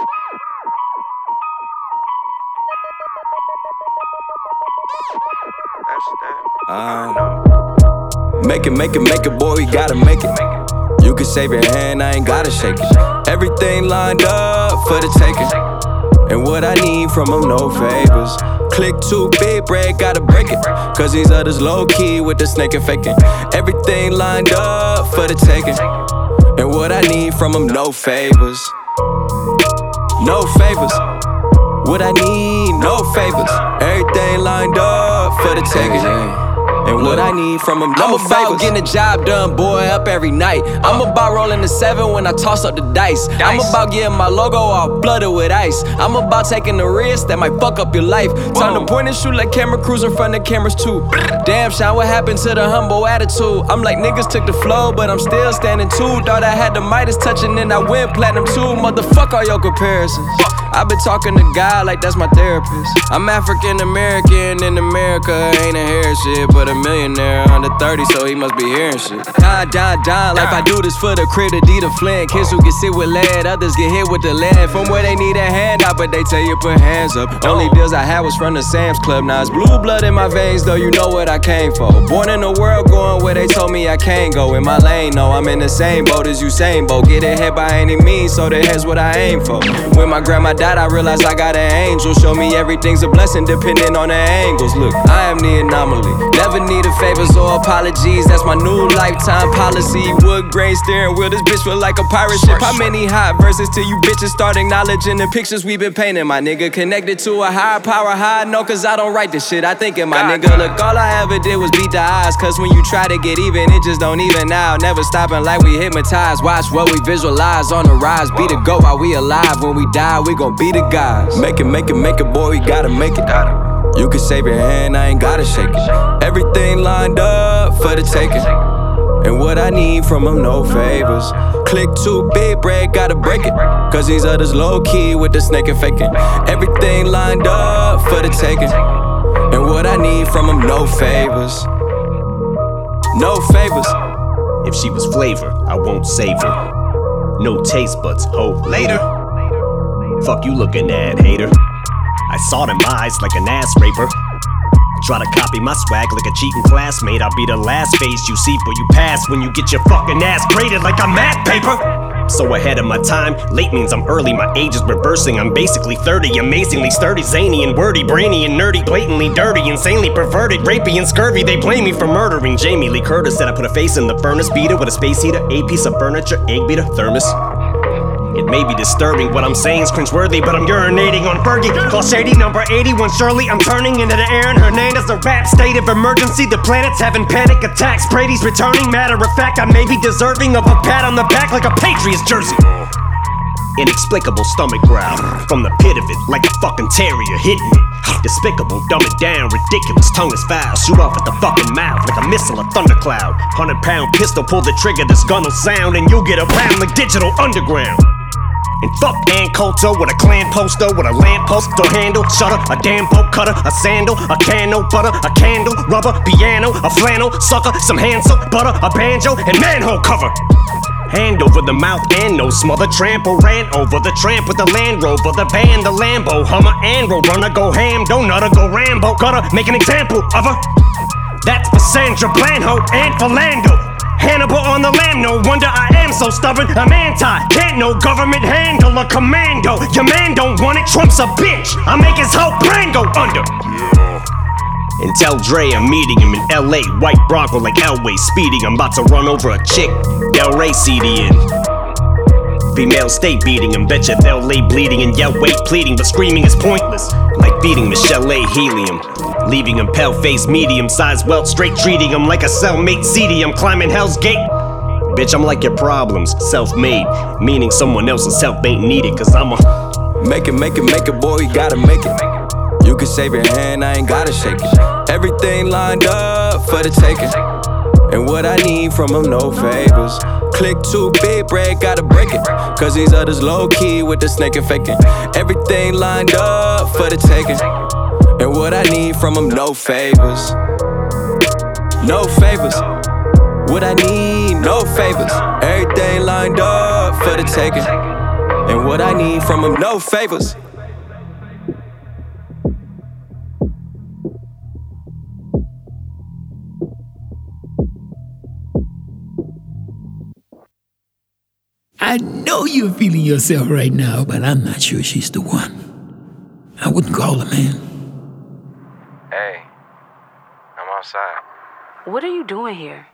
Make it, boy, you gotta make it. You can save your hand, I ain't gotta shake it. Everything lined up for the taking. And what I need from them, no favors. Click too big, bread, gotta break it. Cause these others low-key with the snake and faking. Everything lined up for the taking. And what I need from them, no favors. No favors. What I need, no favors. Everything lined up for the taking. And what I need from them, no favors. I'm about getting the job done, boy, up every night. I'm about rolling the 7 when I toss up the dice. I'm about getting my logo all blooded with ice. I'm about taking the risk that might fuck up your life. Time to point and shoot like camera crews in front of cameras too. Damn, Sean, what happened to the humble attitude? I'm like, niggas took the flow, but I'm still standing too. Thought I had the Midas touching and I went platinum too. Motherfuck all your comparisons. I've been talking to God like that's my therapist. I'm African American in America, ain't inherit shit, but a millionaire under 30, so he must be hearing shit. Die, like I do this for the crib, the D to Flint. Kids who get sit with lead, others get hit with the lead. From where they need a hand out, but they tell you put hands up. Only deals I had was from the Sam's Club. Now it's blue blood in my veins, though you know what I came for. Born in the world, going where they told me I can't go. In my lane, no, I'm in the same boat as Usain Bolt. Get ahead by any means, so the head's what I aim for. When my grandma died, I realized I got an angel. Show me everything's a blessing depending on the angles. Look, I am the anomaly. Never needed favors or apologies. That's my new lifetime policy. Wood grain steering wheel. This bitch feel like a pirate ship. How many hot verses till you bitches start acknowledging the pictures we been painting? My nigga connected to a higher power. How I know? Cause I don't write this shit. I think it, my nigga. Look, all I ever did was beat the odds. Cause when you try to get even, it just don't even out. Never stopping like we hypnotized. Watch what we visualize on the rise. Be the GOAT while we alive. When we die, we gon' be the guys. Make it, boy, you gotta make it. You can save your hand, I ain't gotta shake it. Everything lined up for the taking. And what I need from them, no favors. Click too big, bread, gotta break it. Cause these others low-key with the snake and faking. Everything lined up for the taking. And what I need from them, no favors. No favors. If she was flavor, I won't save her. No taste buds, hope later. Fuck you looking at, hater. I saw them eyes like an ass raper. Try to copy my swag like a cheating classmate. I'll be the last face you see before you pass when you get your fucking ass graded like I'm math paper. So ahead of my time, late means I'm early. My age is reversing, I'm basically 30. Amazingly sturdy, zany and wordy, brainy and nerdy, blatantly dirty, insanely perverted, rapey and scurvy. They blame me for murdering Jamie Lee Curtis. Said I put a face in the furnace, beater with a space heater, a piece of furniture, egg beater, thermos. It may be disturbing, what I'm saying's cringeworthy, but I'm urinating on Fergie. Call Shady number 81 Shirley. I'm turning into the Aaron Hernandez, a rap state of emergency. The planet's having panic attacks. Brady's returning, matter of fact, I may be deserving of a pat on the back like a Patriots jersey. Inexplicable stomach growl from the pit of it, like a fucking terrier hitting it. Despicable, dumb it down, ridiculous, tongue is foul. Shoot off at the fucking mouth like a missile, a thundercloud. 100-pound pistol, pull the trigger, this gun'll sound, and you'll get around like Digital Underground. And fuck Ann Coulter with a clan poster, with a lamppost, door handle, shutter, a damn bolt cutter, a sandal, a can, no butter, a candle, rubber, piano, a flannel, sucker, some hand soap, butter, a banjo, and manhole cover. Hand over the mouth and nose, smother, trample, ran over the tramp with the Land Rover, the van, the Lambo, Hummer, and Roadrunner, go ham, don't nutter, go Rambo, gotta make an example of her. That's for Sandra Blanho and Philando. Hannibal on the lamb, no wonder I am so stubborn. I'm anti, can't no government handle a commando. Your man don't want it, Trump's a bitch. I make his whole brain go under. And tell Dre I'm meeting him in LA, white Bronco like Elway speeding. I'm about to run over a chick, Del Rey CD in. Female state beating him, betcha they'll lay bleeding and yell wait pleading, but screaming is pointless. Like feeding Michelle A. helium, leaving him pale-faced, medium-sized welt, straight treating him like a cellmate seedy. I'm climbing Hell's Gate. Bitch, I'm like your problems, self-made, meaning someone else's help ain't needed, cause I'm a Make it, boy, you gotta make it. You can save your hand, I ain't gotta shake it. Everything lined up for the taking. And what I need from them, no favors. Click too big, bread, gotta break it. Cause these others low-key with the snake and faking. Everything lined up for the taking. And what I need from them, no favors. No favors. What I need, no favors. Everything lined up for the taking. And what I need from him, no favors. I know you're feeling yourself right now, but I'm not sure she's the one. I wouldn't call her, man. Hey, I'm outside. What are you doing here?